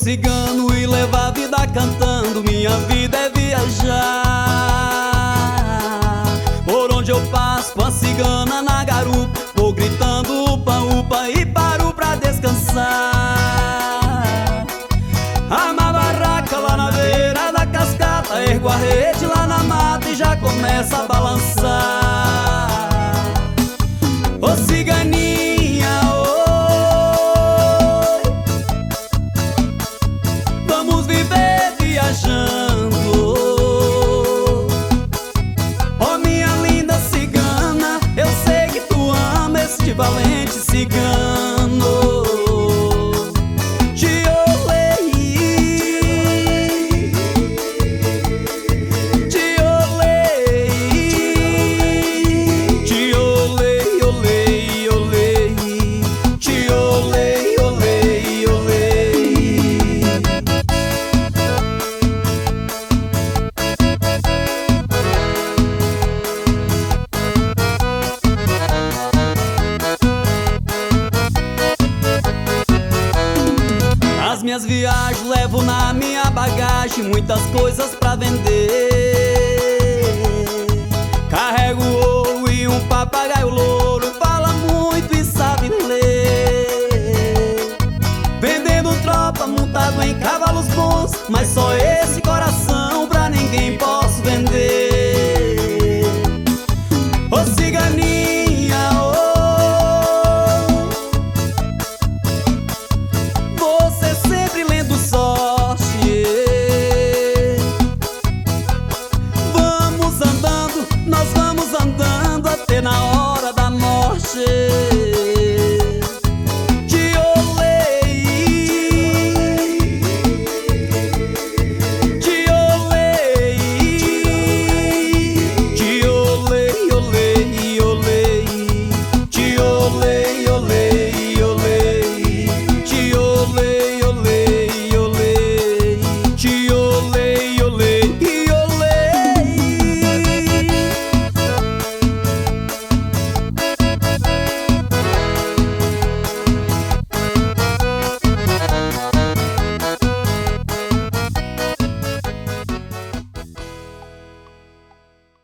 cigano e levo a vida cantando. Minha vida é viajar. Por onde eu passo com a cigana na garupa, vou gritando upa upa e paro pra descansar. Arma a barraca lá na beira da cascata, ergo a rede lá na mata e já começa a balançar. Ô ciganinha, oi, vamos viver viajando. Ó minha linda cigana, eu sei que tu ama este valente cigano. Te olhei, te olhei, te olhei, olhei, olhei, te olhei, olhei, olhei. Nas minhas viagens levo na minha bagagem muitas coisas pra vender. Carrego ouro e um papagaio louro, fala muito e sabe ler. Vendendo tropa montado em cavalos bons, mas só